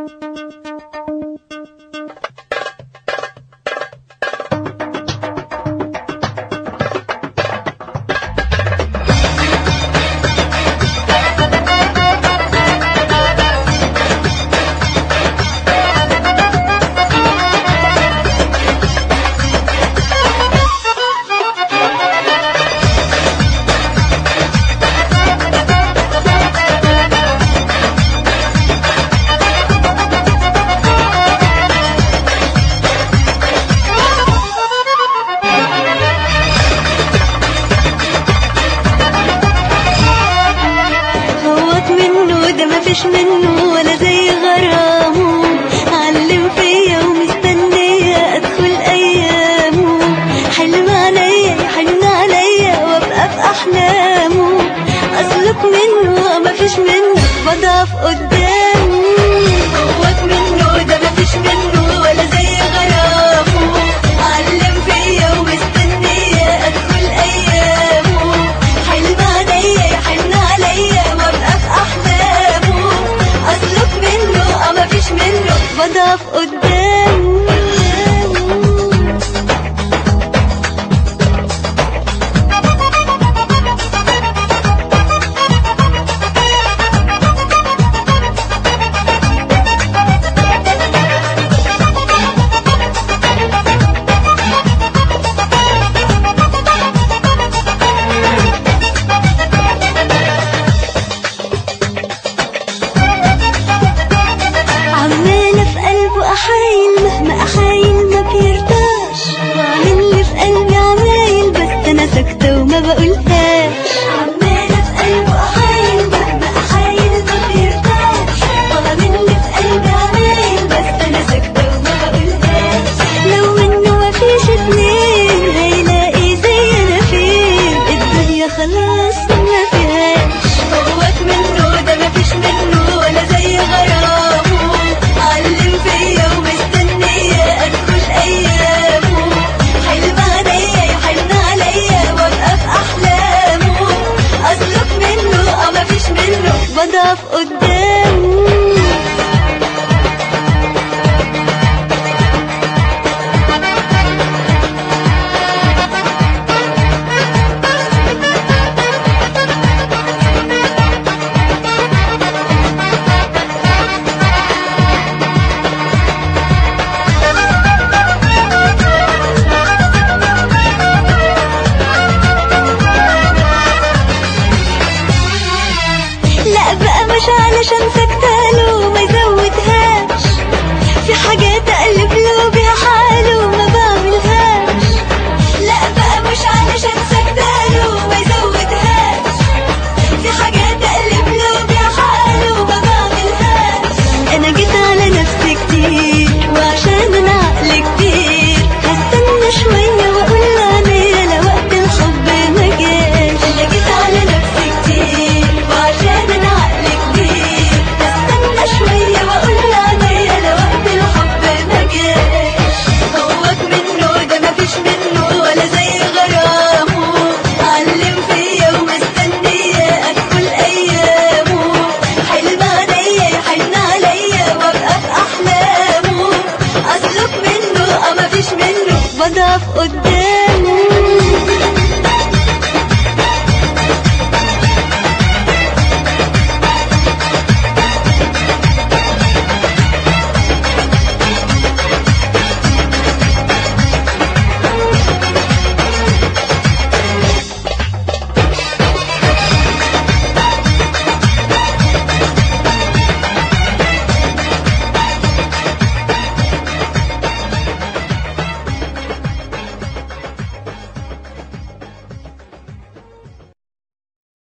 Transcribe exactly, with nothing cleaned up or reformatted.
مفيش منه ولا زي غرامه، علم فيا ومستنية ادخل ايامه، حلم عليا يحن عليا وابقى في احلامه، اسلك منه مفيش منه بضعف قدامه، قوت منه ده مفيش منه ولا زي غرامه، علم فيا ومستنية ادخل ايامه، حلم عليا يحن عليا وابقى في احلامه، اسلك منه اه مفيش منه بضعف قدامه.